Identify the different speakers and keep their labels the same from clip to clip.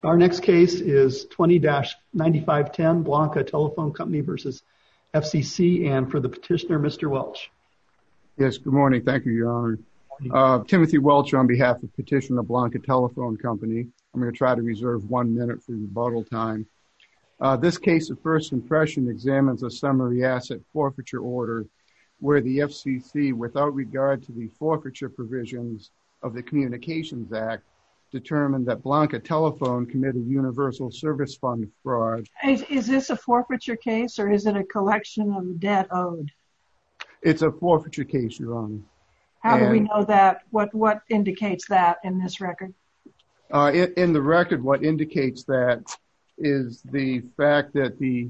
Speaker 1: Our next case is 20-9510 Blanca Telephone Company versus FCC, and for the petitioner, Mr. Welch.
Speaker 2: Yes, good morning. Thank you, Your Honor. Timothy Welch on behalf of petitioner Blanca Telephone Company. I'm going to try to reserve 1 minute for rebuttal time. This case of first impression examines a summary asset forfeiture order where the FCC, without regard to the forfeiture provisions of the Communications Act, determined that Blanca Telephone committed universal service fund fraud.
Speaker 3: Is this a forfeiture case or is it a collection of debt owed?
Speaker 2: It's a forfeiture case, Your Honor.
Speaker 3: How do we know that? What indicates that in this record?
Speaker 2: In the record, what indicates that is the fact that the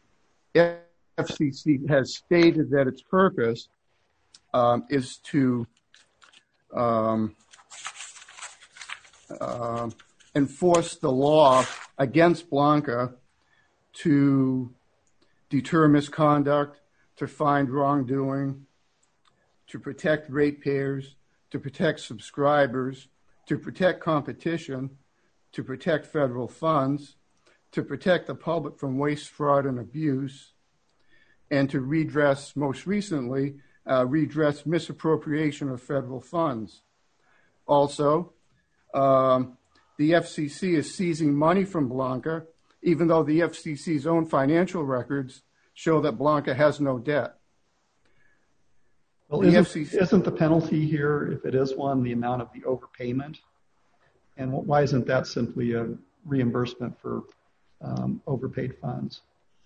Speaker 2: FCC has stated that its purpose is to enforce the law against Blanca, to deter misconduct, to find wrongdoing, to protect ratepayers, to protect subscribers, to protect competition, to protect federal funds, to protect the public from waste, fraud, and abuse, and to redress, most recently, redress misappropriation of federal funds. Also, the FCC is seizing money from Blanca, even though the FCC's own financial records show that Blanca has no debt.
Speaker 1: Well, isn't the penalty here, if it is one, the amount of the overpayment? And why isn't that simply a reimbursement for overpaid funds?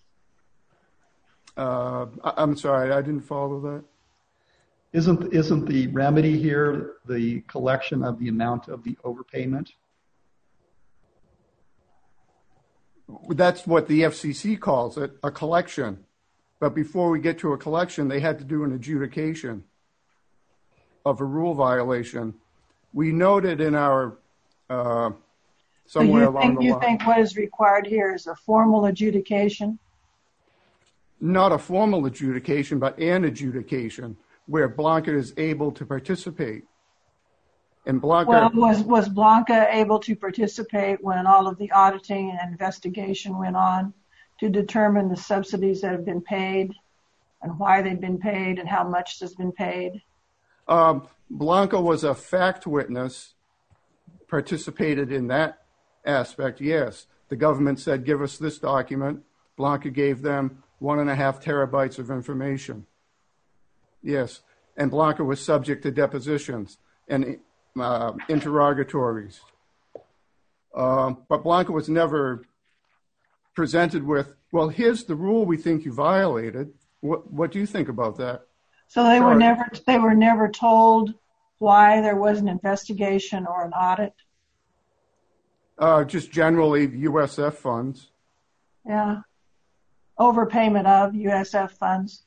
Speaker 2: I'm sorry, I didn't follow that.
Speaker 1: Isn't the remedy here the collection of the amount of the overpayment?
Speaker 2: That's what the FCC calls it, a collection. But before we get to a collection, they had to do an adjudication of a rule violation. We noted in our somewhere along the line.
Speaker 3: You think what is required here is a formal adjudication?
Speaker 2: Not a formal adjudication, but an adjudication where Blanca is able to participate. And Blanca,
Speaker 3: was Blanca able to participate when all of the auditing and investigation went on to determine the subsidies that have been paid and why they've been paid and how much has been paid?
Speaker 2: Blanca was a fact witness, participated in that aspect, yes. The government said, give us this document. Blanca gave them 1.5 terabytes of information. Yes, and Blanca was subject to depositions and interrogatories. But Blanca was never presented with, well, here's the rule we think you violated. What do you think about that?
Speaker 3: So they were never told why there was an investigation or an audit?
Speaker 2: Just generally USF funds.
Speaker 3: Yeah. Overpayment of USF funds.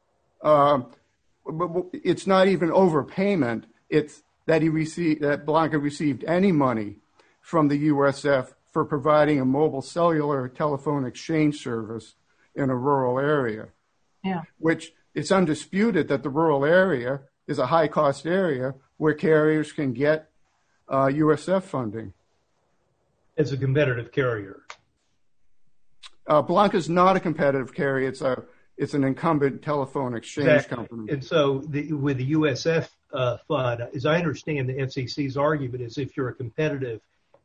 Speaker 2: But it's not even overpayment. It's that Blanca received any money from the USF for providing a mobile cellular telephone exchange service in a rural area.
Speaker 3: Yeah.
Speaker 2: Which it's undisputed that the rural area is a high cost area where carriers can get USF funding.
Speaker 4: As a competitive carrier.
Speaker 2: Blanca's not a competitive carrier. It's an incumbent telephone exchange company.
Speaker 4: And so with the USF fund, as I understand the FCC's argument is if you're a competitive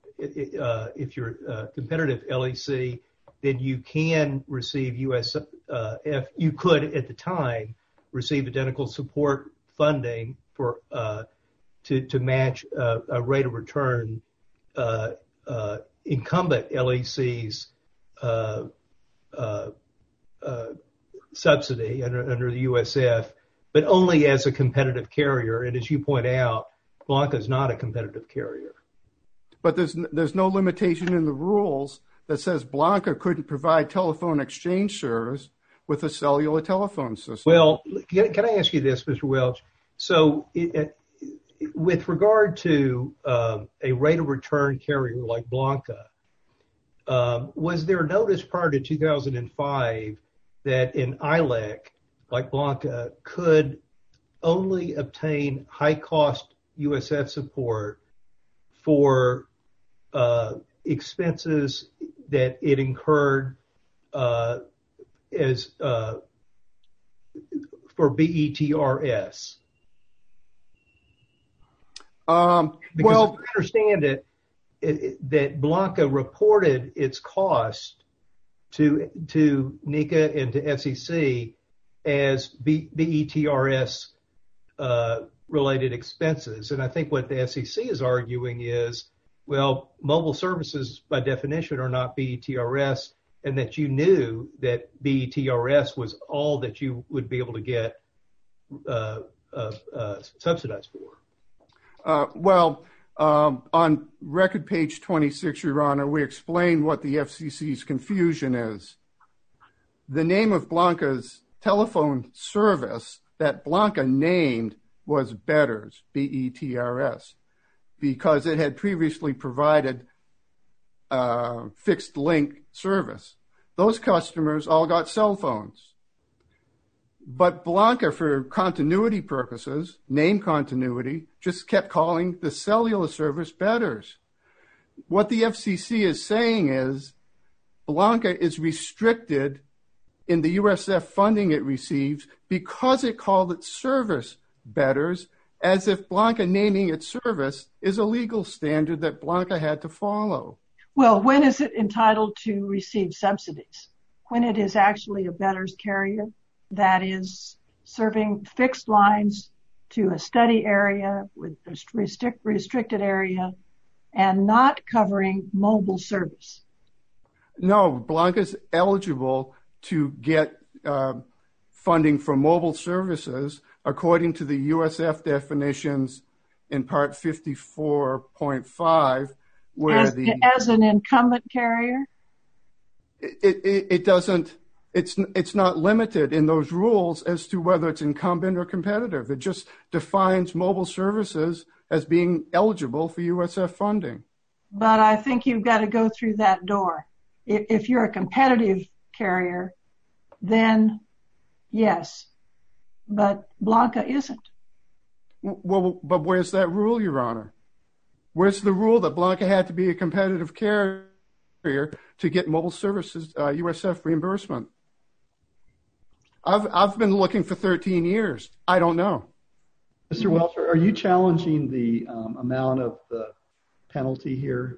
Speaker 4: LEC, then you can receive USF. You could at the time receive identical support funding for to match a rate of return incumbent LEC's subsidy under the USF, but only as a competitive carrier. And as you point out, Blanca is not a competitive carrier.
Speaker 2: But there's no limitation in the rules that says Blanca couldn't provide telephone exchange service with a cellular telephone system.
Speaker 4: Well, can I ask you this, Mr. Welch? So with regard to a rate of return carrier like Blanca, was there notice prior to 2005 that an ILEC like Blanca could only obtain high cost USF support for expenses that it incurred as for BETRS? Because I understand it that Blanca reported its cost to NECA and to SEC as BETRS related expenses. And I think what the SEC is arguing is, well, mobile services by definition are not BETRS, and that you knew that BETRS was all that you would be able to get subsidized for.
Speaker 2: On record page 26, Your Honor, we explain what the FCC's confusion is. The name of Blanca's telephone service that Blanca named was Betters, BETRS, because it had previously provided fixed link service. Those customers all got cell phones. But Blanca, for continuity purposes, name continuity, just kept calling the cellular service Betters. What the FCC is saying is Blanca is restricted in the USF funding it receives because it called its service Betters, as if Blanca naming its service is a legal standard that Blanca had to follow.
Speaker 3: Well, when is it entitled to receive subsidies? When it is actually a Betters carrier that is serving fixed lines to a study area with a restricted area and not covering mobile service.
Speaker 2: No, Blanca's eligible to get funding for mobile services according to the USF definitions in Part 54.5, where
Speaker 3: as an incumbent carrier?
Speaker 2: It doesn't. It's not limited in those rules as to whether it's incumbent or competitive. It just defines mobile services as being eligible for USF funding.
Speaker 3: But I think you've got to go through that door. If you're a competitive carrier, then yes, but Blanca isn't.
Speaker 2: Well, but where's that rule, Your Honor? Where's the rule that Blanca had to be a competitive carrier to get mobile services USF reimbursement? I've been looking for 13 years. I don't know.
Speaker 1: Mr. Welch, are you challenging the amount of the penalty here?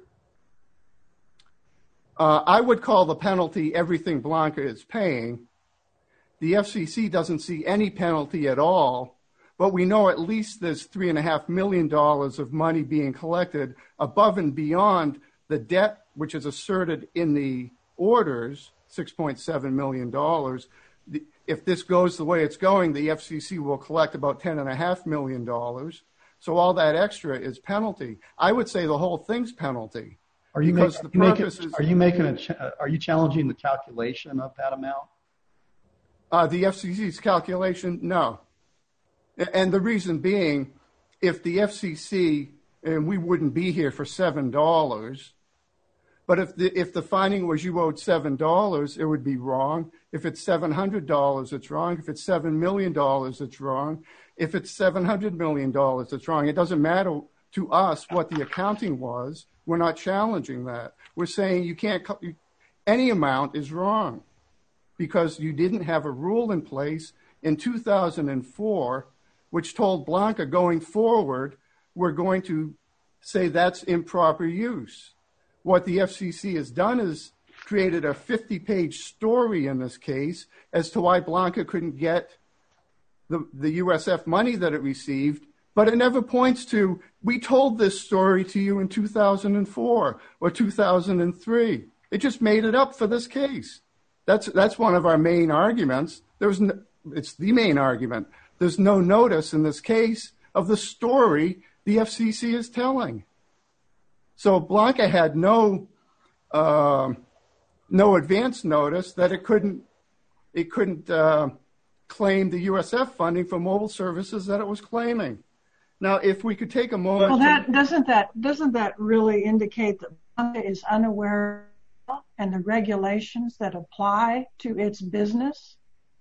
Speaker 2: I would call the penalty everything Blanca is paying. The FCC doesn't see any penalty at all, but we know at least there's $3.5 million of money being collected above and beyond the debt, which is asserted in the orders, $6.7 million. If this goes the way it's going, the FCC will collect about $10.5 million. So all that extra is penalty. I would say the whole thing's penalty.
Speaker 1: Are you challenging the calculation of that amount?
Speaker 2: The FCC's calculation, no. And the reason being, if the FCC, and we wouldn't be here for $7, but if the finding was you owed $7, it would be wrong. If it's $700, it's wrong. If it's $7 million, it's wrong. If it's $700 million, it's wrong. It doesn't matter to us what the accounting was. We're not challenging that. We're saying you can't, any amount is wrong because you didn't have a rule in place in 2004, which told Blanca going forward, we're going to say that's improper use. What the FCC has done is created a 50-page story in this case as to why Blanca couldn't get the USF money that it received, but it never points to, we told this story to you in 2004 or 2003. It just made it up for this case. That's one of our main arguments. It's the main argument. There's no notice in this case of the story the FCC is telling. So Blanca had no advance notice that it couldn't claim the USF funding for mobile services that it was claiming. Now, if we could take a moment.
Speaker 3: Well, doesn't that really indicate that Blanca is unaware and the regulations that apply to its business?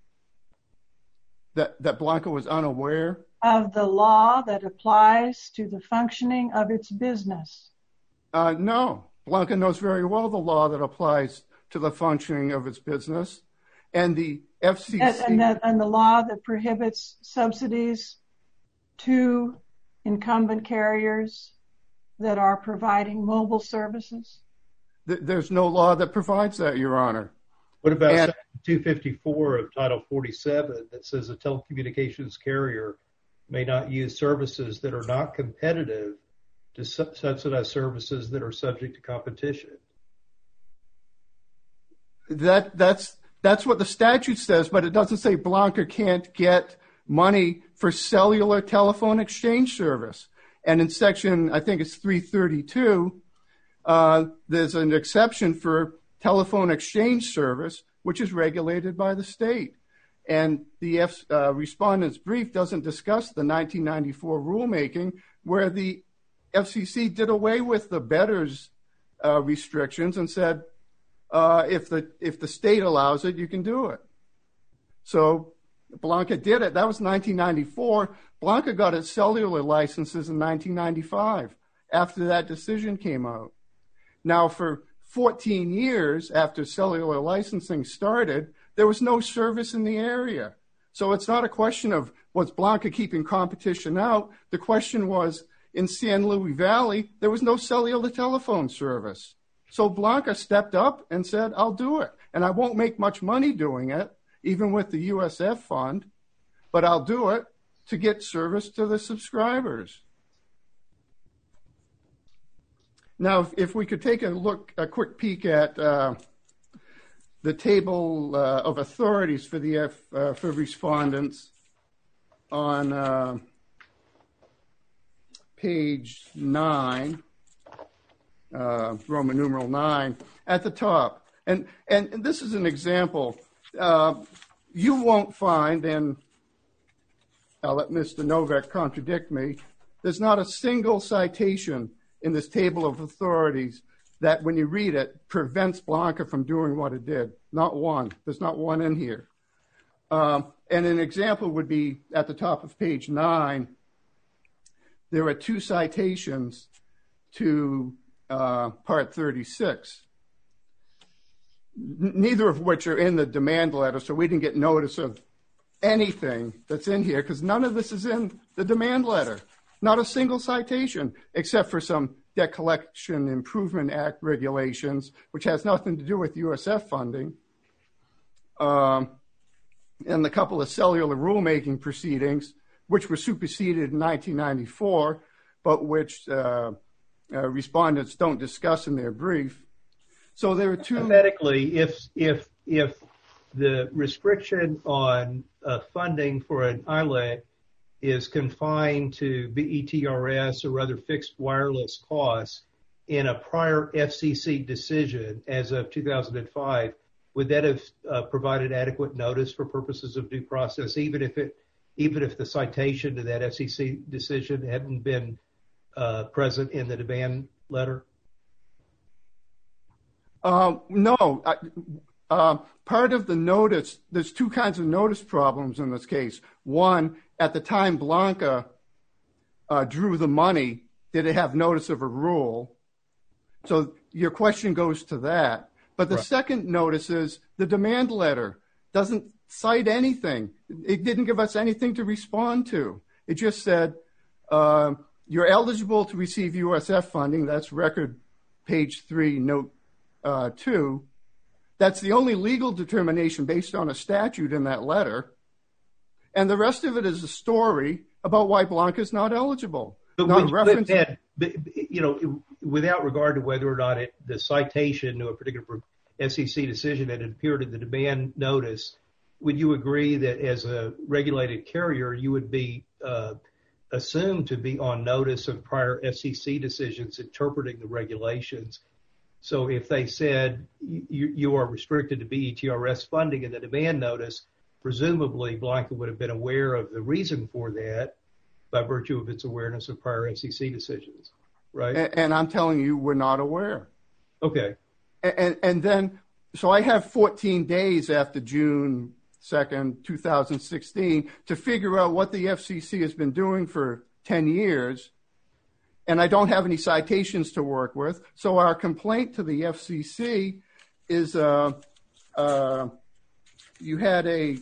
Speaker 2: That Blanca was unaware
Speaker 3: of the law that applies to the functioning of its business?
Speaker 2: No, Blanca knows very well the law that applies to the functioning of its business. And the FCC...
Speaker 3: And the law that prohibits subsidies to incumbent carriers that are providing mobile services?
Speaker 2: There's no law that provides that, Your Honor.
Speaker 4: What about Section 254 of Title 47 that says a telecommunications carrier may not use services that are not competitive to subsidize services that are subject to competition?
Speaker 2: That's what the statute says, but it doesn't say Blanca can't get money for cellular telephone exchange service. And in section, I think it's 332, there's an exception for telephone exchange service, which is regulated by the state. And the respondent's brief doesn't discuss the 1994 rulemaking where the FCC did away with the bettors restrictions and said, if the state allows it, you can do it. So Blanca did it. That was 1994. Blanca got its cellular licenses in 1995 after that decision came out. Now, for 14 years after cellular licensing started, there was no service in the area. So it's not a question of was Blanca keeping competition out. The question was, in San Luis Valley, there was no cellular telephone service. So Blanca stepped up and said, I'll do it. And I won't make much money doing it, even with the USF fund, but I'll do it to get service to the subscribers. Now, if we could take a quick peek at the table of authorities for the for respondents on page 9, Roman numeral 9, at the top. And this is an example. You won't find, and I'll let Mr. Novak contradict me, there's not a single citation in this table of authorities that when you read it prevents Blanca from doing what it did. Not one. There's not one in here. And an example would be at the top of page 9. There are 2 citations to Part 36, neither of which are in the demand letter, so we didn't get notice of anything that's in here because none of this is in the demand letter. Not a single citation, except for some Debt Collection Improvement Act regulations, which has nothing to do with USF funding, and a couple of cellular rulemaking proceedings, which were superseded in 1994, but which respondents don't discuss in their brief. So there are 2.
Speaker 4: Hypothetically, if the restriction on funding for an ILEC is confined to BETRS or other fixed wireless costs in a prior FCC decision as of 2005, would that have provided adequate notice for purposes of due process, even if the citation to that FCC decision hadn't been present in the demand letter?
Speaker 2: No. Part of the notice, there's 2 kinds of notice problems in this case. One, at the time Blanca drew the money, did it have notice of a rule? So your question goes to that. But the second notice is the demand letter doesn't cite anything. It didn't give us anything to respond to. It just said, you're eligible to receive USF funding. That's record page 3, note 2. That's the only legal determination based on a statute in that letter. And the rest of it is a story about why Blanca is not eligible.
Speaker 4: But without regard to whether or not the citation to a particular SEC decision had appeared in the demand notice, would you agree that as a regulated carrier, you would be assumed to be on notice of prior FCC decisions interpreting the regulations? So if they said you are restricted to BETRS funding in the demand notice, presumably Blanca would have been aware of the reason for that by virtue of its awareness of prior FCC decisions, right?
Speaker 2: And I'm telling you, we're not aware.
Speaker 4: Okay.
Speaker 2: And then, so I have 14 days after June 2nd, 2016 to figure out what the FCC has been doing for 10 years and I don't have any citations to work with. So our complaint to the FCC is you had a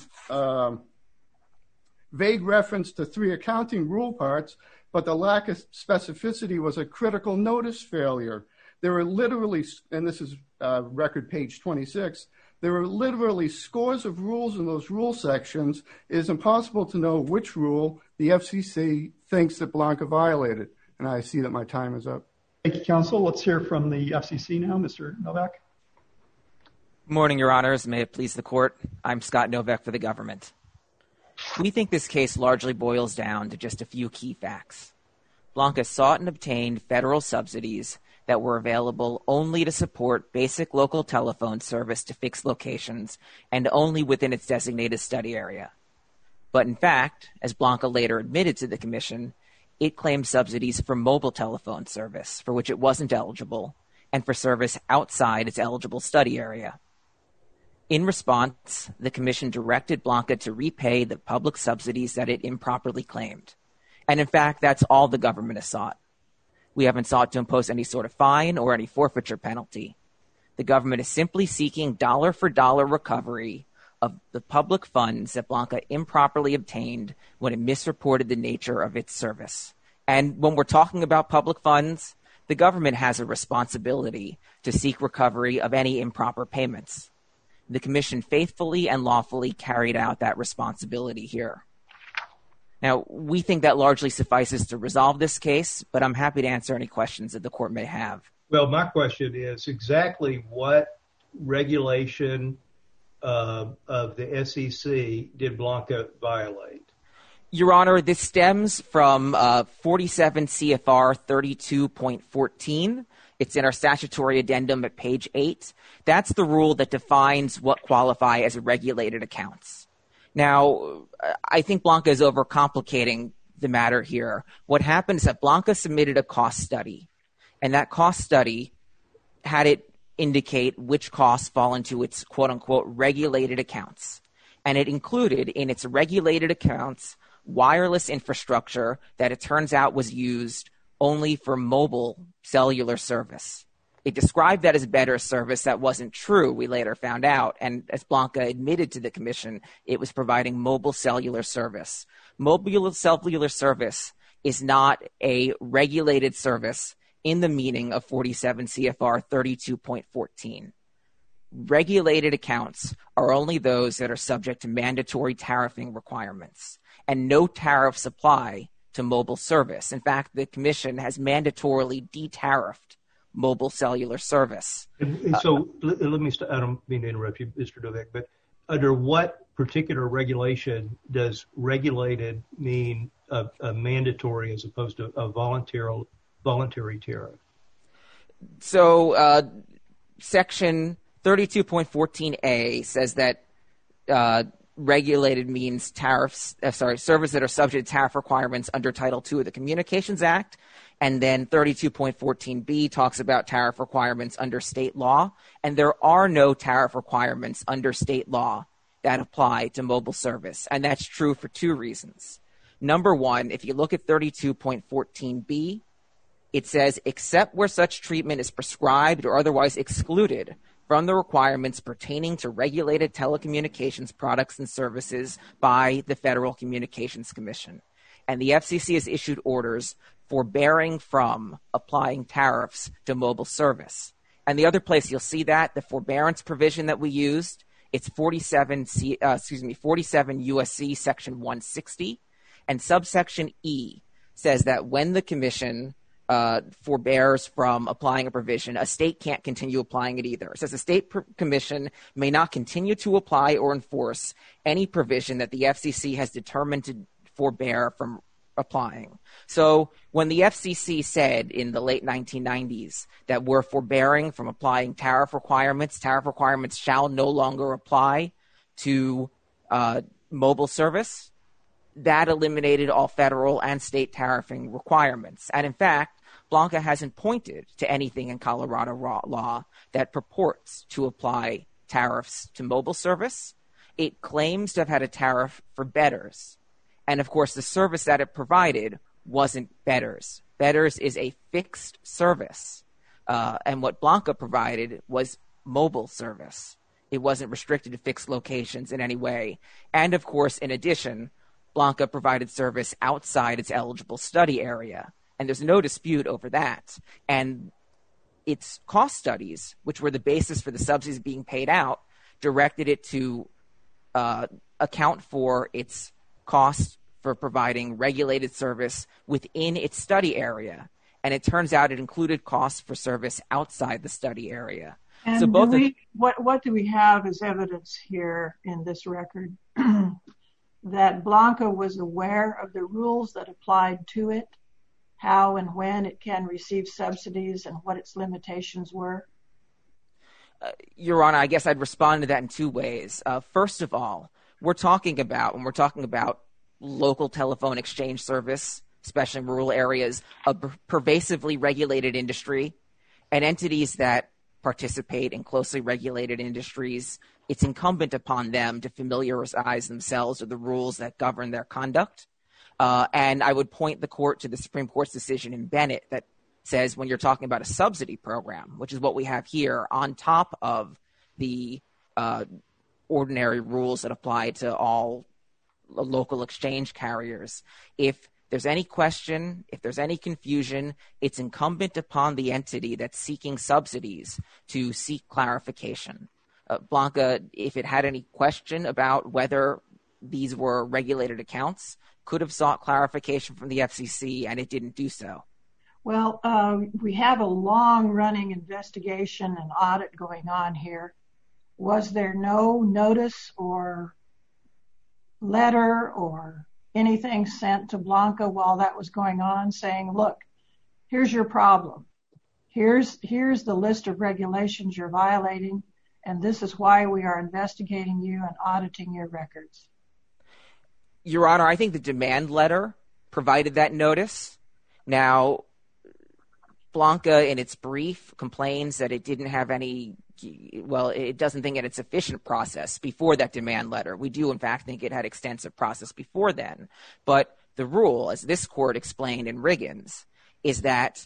Speaker 2: vague reference to 3 accounting rule parts, but the lack of specificity was a critical notice failure. There were literally, and this is record page 26, there were literally scores of rules in those rule sections. It is impossible to know which rule the FCC thinks that Blanca violated. And I see that my time is up.
Speaker 1: Thank you, counsel. Let's hear from the FCC now. Mr. Novak.
Speaker 5: Good morning, Your Honors. May it please the court. I'm Scott Novak for the government. We think this case largely boils down to just a few key facts. Blanca sought and obtained federal subsidies that were available only to support basic local telephone service to fixed locations and only within its designated study area. But in fact, as Blanca later admitted to the commission, it claimed subsidies for mobile telephone service, for which it wasn't eligible, and for service outside its eligible study area. In response, the commission directed Blanca to repay the public subsidies that it improperly claimed. And in fact, that's all the government has sought. We haven't sought to impose any sort of fine or any forfeiture penalty. The government is simply seeking dollar-for-dollar recovery of the public funds that Blanca improperly obtained when it misreported the nature of its service. And when we're talking about public funds, the government has a responsibility to seek recovery of any improper payments. The commission faithfully and lawfully carried out that responsibility here. Now, we think that largely suffices to resolve this case, but I'm happy to answer any questions that the court may have.
Speaker 4: Well, my question is exactly what regulation of the SEC did Blanca violate?
Speaker 5: Your Honor, this stems from 47 CFR 32.14. It's in our statutory addendum at page 8. That's the rule that defines what qualify as regulated accounts. Now, I think Blanca is overcomplicating the matter here. What happened is that Blanca submitted a cost study, and that cost study had it indicate which costs fall into its quote-unquote regulated accounts. And it included in its regulated accounts wireless infrastructure that it turns out was used only for mobile cellular service. It described that as better service. That wasn't true, we later found out. And as Blanca admitted to the commission, it was providing mobile cellular service. Mobile cellular service is not a regulated service in the meaning of 47 CFR 32.14. Regulated accounts are only those that are subject to mandatory tariffing requirements, and no tariffs apply to mobile service. In fact, the commission has mandatorily de-tariffed mobile cellular service.
Speaker 4: So let me I don't mean to interrupt you, Mr. Novak, but under what particular regulation does regulated mean a mandatory as opposed to a voluntary tariff?
Speaker 5: So section 32.14a says that regulated means service that are subject to tariff requirements under Title II of the Communications Act. And then 32.14b talks about tariff requirements under state law. And there are no tariff requirements under state law that apply to mobile service. And that's true for 2 reasons. Number one, if you look at 32.14b, it says, except where such treatment is prescribed or otherwise excluded from the requirements pertaining to regulated telecommunications products and services by the Federal Communications Commission. And the FCC has issued orders forbearing from applying tariffs to mobile service. And the other place you'll see that, the forbearance provision that we used, it's 47 USC section 160. And subsection E says that when the commission forbears from applying a provision, a state can't continue applying it either. It says the state commission may not continue to apply or enforce any provision that the FCC has determined to forbear from applying. So when the FCC said in the late 1990s that we're forbearing from applying tariff requirements shall no longer apply to mobile service, that eliminated all federal and state tariffing requirements. And in fact, Blanca hasn't pointed to anything in Colorado law that purports to apply tariffs to mobile service. It claims to have had a tariff for bettors. And of course, the service that it provided wasn't bettors. Betters is a fixed service, and what Blanca provided was mobile service. It wasn't restricted to fixed locations in any way. And of course, in addition, Blanca provided service outside its eligible study area, and there's no dispute over that. And its cost studies, which were the basis for the subsidies being paid out, directed it to account for its costs for providing regulated service within its study area. And it turns out it included costs for service outside the study area.
Speaker 3: And
Speaker 5: so both
Speaker 3: what do we have as evidence here in this record that Blanca was aware of the rules that applied to it, how and when it can receive subsidies, and what its limitations were?
Speaker 5: Your Honor, I guess I'd respond to that in two ways. First of all, when we're talking about local telephone exchange service, especially in rural areas, a pervasively regulated industry, and entities that participate in closely regulated industries, it's incumbent upon them to familiarize themselves with the rules that govern their conduct. And I would point the court to the Supreme Court's decision in Bennett that says when you're talking about a subsidy program, which is what we have here, on top of the ordinary rules that apply to all local exchange carriers, if there's any question, if there's any confusion, it's incumbent upon the entity that's seeking subsidies to seek clarification. Blanca, if it had any question about whether these were regulated accounts, could have sought clarification from the FCC, and it didn't do so.
Speaker 3: Well, we have a long-running investigation and audit going on here. Was there no notice or letter or anything sent to Blanca while that was going on saying, look, here's your problem. Here's the list of regulations you're violating, and this is why we are investigating you and auditing your records?
Speaker 5: Your Honor, I think the demand letter provided that notice. Now, Blanca, in its brief, complains that it didn't have any, well, it doesn't think it had sufficient process before that demand letter. We do, in fact, think it had extensive process before then. But the rule, as this court explained in Riggins, is that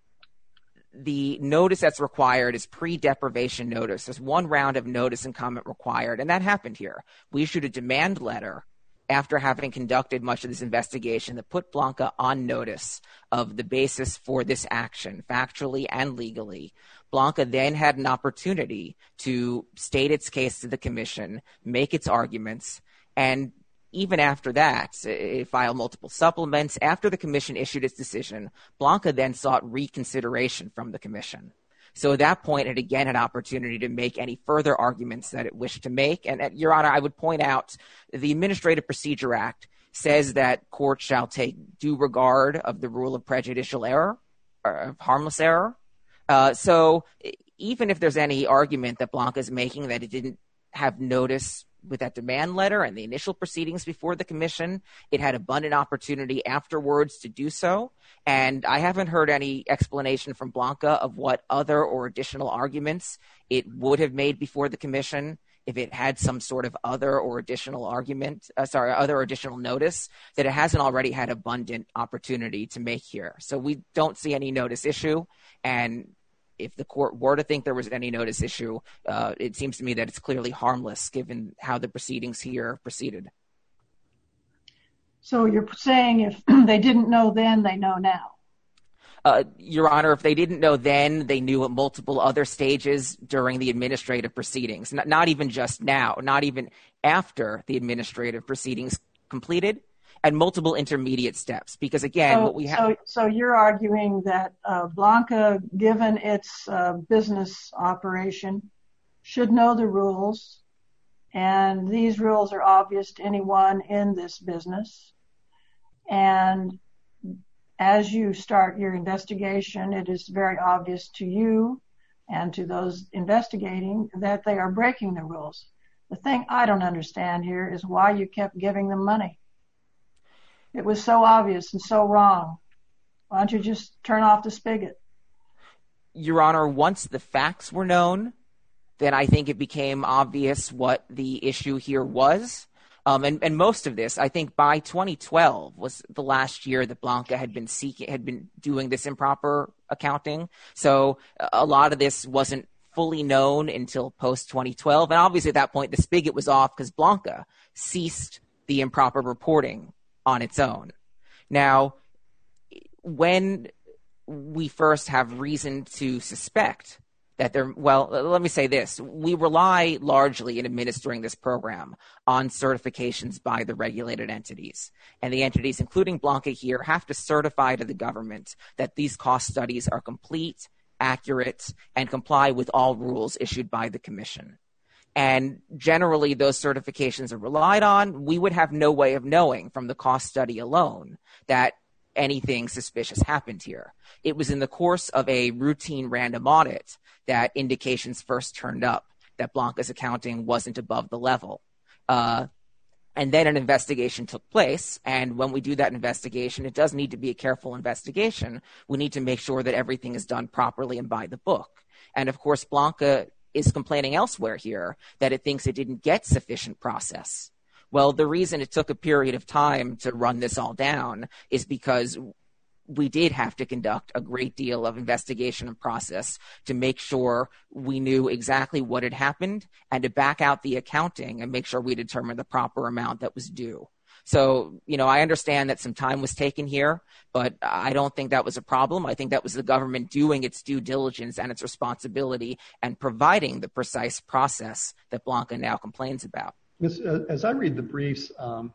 Speaker 5: the notice that's required is pre-deprivation notice. There's one round of notice and comment required, and that happened here. We issued a demand letter after having conducted much of this investigation that put Blanca on notice of the basis for this action, factually and legally. Blanca then had an opportunity to state its case to the commission, make its arguments, and even after that, it filed multiple supplements. After the commission issued its decision, Blanca then sought reconsideration from the commission. So at that point, it again had opportunity to make any further arguments that it wished to make. And Your Honor, I would point out the Administrative Procedure Act says that courts shall take due regard of the rule of prejudicial error, or of harmless error. So even if there's any argument that Blanca is making that it didn't have notice with that demand letter and the initial proceedings before the commission, it had abundant opportunity afterwards to do so. And I haven't heard any explanation from Blanca of what other or additional arguments it would have made before the commission if it had some sort of other or additional other or additional notice that it hasn't already had abundant opportunity to make here. So we don't see any notice issue. And if the court were to think there was any notice issue, it seems to me that it's clearly harmless given how the proceedings here proceeded.
Speaker 3: So you're saying if they didn't know then, they know now?
Speaker 5: Your Honor, if they didn't know then, they knew at multiple other stages during the administrative proceedings, not even just now, not even after the administrative proceedings completed, and multiple intermediate steps. Because again, what we have...
Speaker 3: So you're arguing that Blanca, given its business operation, should know the rules, and these rules are obvious to anyone in this business. And as you start your investigation, it is very obvious to you and to those investigating that they are breaking the rules. The thing I don't understand here is why you kept giving them money. It was so obvious and so wrong. Why don't you just turn off the spigot?
Speaker 5: Your Honor, once the facts were known, then I think it became obvious what the issue here was. And most of this, I think by 2012 was the last year that Blanca had been doing this improper accounting. So a lot of this wasn't fully known until post 2012. And obviously at that point, the spigot was off because Blanca ceased the improper reporting on its own. Now, when we first have reason to suspect that let me say this. We rely largely in administering this program on certifications by the regulated entities. And the entities, including Blanca here, have to certify to the government that these cost studies are complete, accurate, and comply with all rules issued by the Commission. And generally, those certifications are relied on. We would have no way of knowing from the cost study alone that anything suspicious happened here. It was in the course of a routine random audit that indications first turned up that Blanca's accounting wasn't above the level. And then an investigation took place. And when we do that investigation, it does need to be a careful investigation. We need to make sure that everything is done properly and by the book. And of course, Blanca is complaining elsewhere here that it thinks it didn't get sufficient process. Well, the reason it took a period of time to run this all down is because we did have to conduct a great deal of investigation and process to make sure we knew exactly what had happened and to back out the accounting and make sure we determined the proper amount that was due. So, I understand that some time was taken here, but I don't think that was a problem. I think that was the government doing its due diligence and its responsibility and providing the precise process that Blanca now complains about.
Speaker 1: As I read the briefs,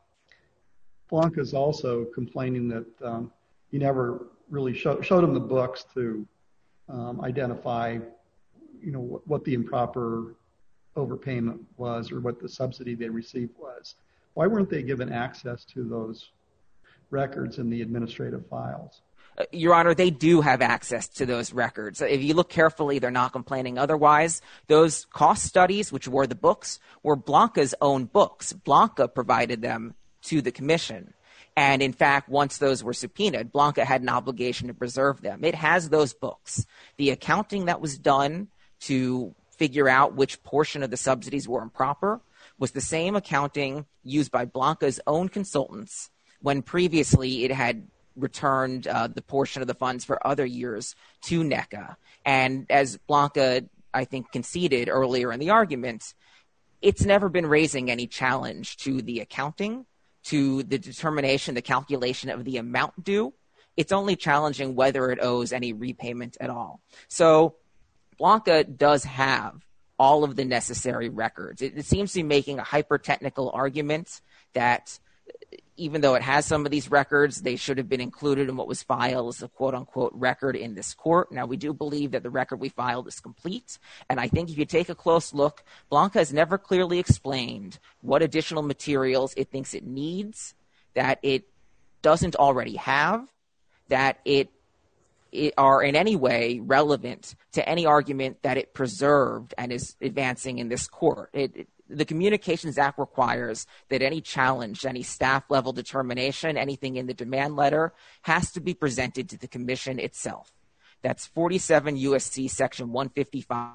Speaker 1: Blanca is also complaining that you never really showed him the books to identify, what the improper overpayment was or what the subsidy they received was. Why weren't they given access to those records in the administrative files?
Speaker 5: Your Honor, they do have access to those records. If you look carefully, they're not complaining otherwise. Those cost studies, which were the books, were Blanca's own books. Blanca provided them to the Commission. And in fact, once those were subpoenaed, Blanca had an obligation to preserve them. It has those books. The accounting that was done to figure out which portion of the subsidies were improper was the same accounting used by Blanca's own consultants when previously it had returned the portion of the funds for other years to NECA. And as Blanca, I think, conceded earlier in the argument, it's never been raising any challenge to the accounting, to the determination, the calculation of the amount due. It's only challenging whether it owes any repayment at all. So Blanca does have all of the necessary records. It seems to be making a hyper-technical argument that even though it has some of these records, they should have been included in what was filed as a quote-unquote record in this court. Now, we do believe that the record we filed is complete. And I think if you take a close look, Blanca has never clearly explained what additional materials it thinks it needs, that it doesn't already have, that it are in any way relevant to any argument that it preserved and is advancing in this court. The Communications Act requires that any challenge, any staff-level determination, anything in the demand letter has to be presented to the Commission itself. That's 47 U.S.C. Section 155.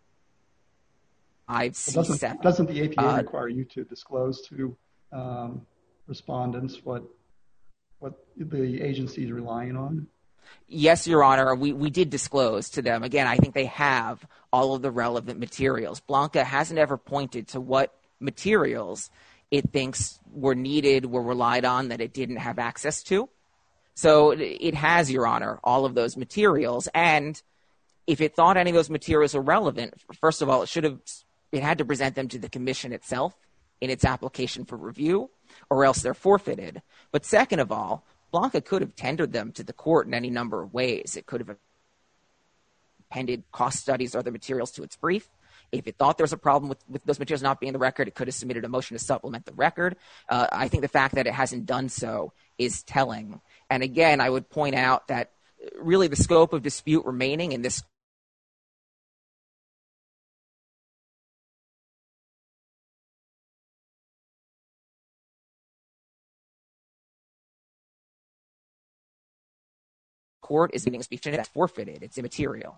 Speaker 1: Doesn't the APA require you to disclose to respondents what the agency is relying on?
Speaker 5: Yes, Your Honor, we did disclose to them. Again, I think they have all of the relevant materials. Blanca hasn't ever pointed to what materials it thinks were needed, were relied on, that it didn't have access to. So it has, Your Honor, all of those materials. And if it thought any of those materials were relevant, first of all, it had to present them to the Commission itself in its application for review, or else they're forfeited. But second of all, Blanca could have tendered them to the court in any number of ways. It could have appended cost studies or other materials to its brief. If it thought there was a problem with those materials not being in the record, it could have submitted a motion to supplement the record. I think the fact that it hasn't done so is telling. And again, I would point out that really the scope of dispute remaining in this court is getting a speech that's forfeited. It's immaterial.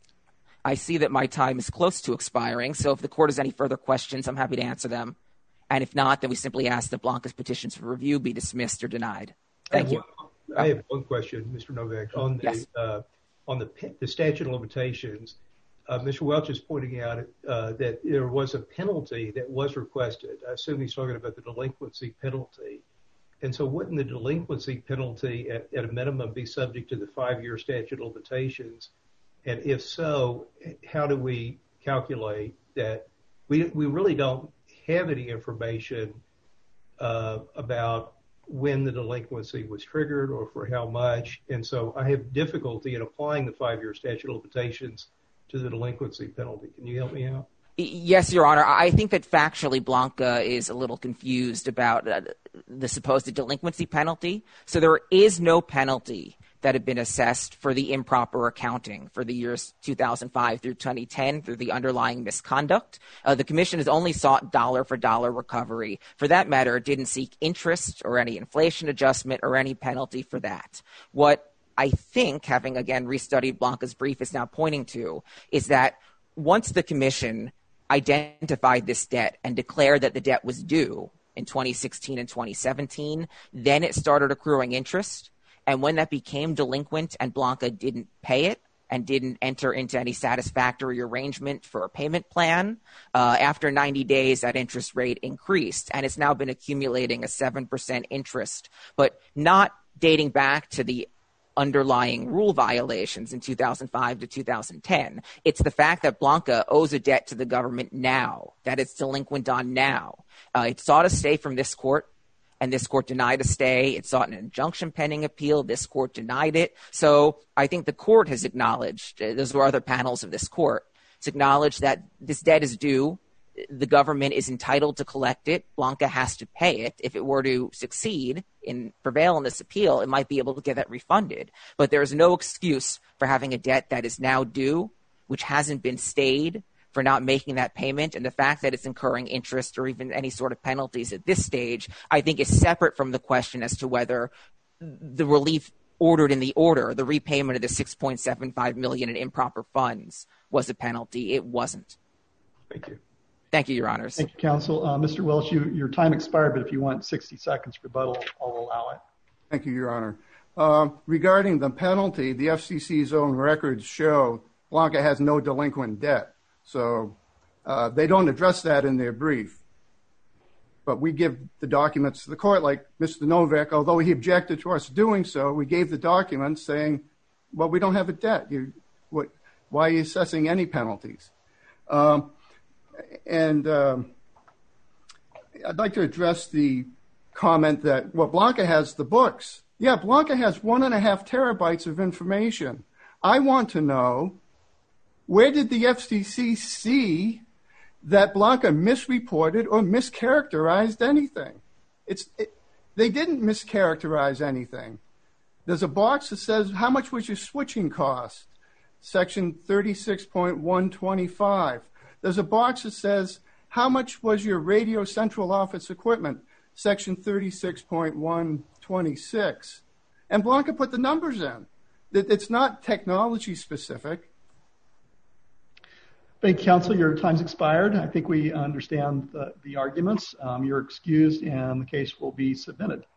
Speaker 5: I see that my time is close to expiring, so if the court has any further questions, I'm happy to answer them. And if not, then we simply ask that Blanca's petitions for review be dismissed or denied. Thank you.
Speaker 4: I have one question, Mr. Novak, on the statute of limitations. Mr. Welch is pointing out that there was a penalty that was requested. I assume he's talking about the delinquency penalty. And so wouldn't the delinquency penalty at a minimum be subject to the 5-year statute of limitations? And if so, how do we calculate that? We really don't have any information about when the delinquency was triggered or for how much. And so I have difficulty in applying the 5-year statute of limitations to the delinquency penalty. Can you help me out?
Speaker 5: Yes, Your Honor. I think that factually Blanca is a little confused about the supposed delinquency penalty. So there is no penalty that had been assessed for the improper accounting for the years 2005 through 2010 through the underlying misconduct. The commission has only sought dollar-for-dollar recovery. For that matter, it didn't seek interest or any inflation adjustment or any penalty for that. What I think, having again restudied Blanca's brief, is now pointing to is that once the commission identified this debt and declared that the debt was due in 2016 and 2017, then it started accruing interest. And when that became delinquent and Blanca didn't pay it and didn't enter into any satisfactory arrangement for a payment plan, after 90 days, that interest rate increased. And it's now been accumulating a 7% interest, but not dating back to the underlying rule violations in 2005 to 2010. It's the fact that Blanca owes a debt to the government now, that it's delinquent on now. It sought a stay from this court, and this court denied a stay. It sought an injunction pending appeal. This court denied it. So I think the court has acknowledged, those were other panels of this court, it's acknowledged that this debt is due. The government is entitled to collect it. Blanca has to pay it. If it were to succeed and prevail in this appeal, it might be able to get that refunded. But there is no excuse for having a debt that is now due, which hasn't been stayed, for not making that payment. And the fact that it's incurring interest or even any sort of penalties at this stage, I think is separate from the question as to whether the relief ordered in the order, the repayment of the $6.75 million in improper funds, was a penalty. It wasn't.
Speaker 4: Thank you.
Speaker 5: Thank you, Your Honors.
Speaker 1: Thank you, counsel. Mr. Welch, your time expired, but if you want 60 seconds rebuttal, I'll allow it.
Speaker 2: Thank you, Your Honor. Regarding the penalty, the FCC's own records show Blanca has no delinquent debt. So they don't address that in their brief. But we give the documents to the court, like Mr. Novak, although he objected to us doing so, we gave the documents saying, well, we don't have a debt. Why are you assessing any penalties? And I'd like to address the comment that, well, Blanca has the books. Yeah, Blanca has 1.5 terabytes of information. I want to know, where did the FCC see that Blanca misreported or mischaracterized anything? They didn't mischaracterize anything. There's a box that says, how much was your switching cost? Section 36.125. There's a box that says, how much was your radio central office equipment? Section 36.126. And Blanca put the numbers in. It's not technology specific.
Speaker 1: Thank you, counsel. Your time's expired. I think we understand the arguments. You're excused and the case will be submitted.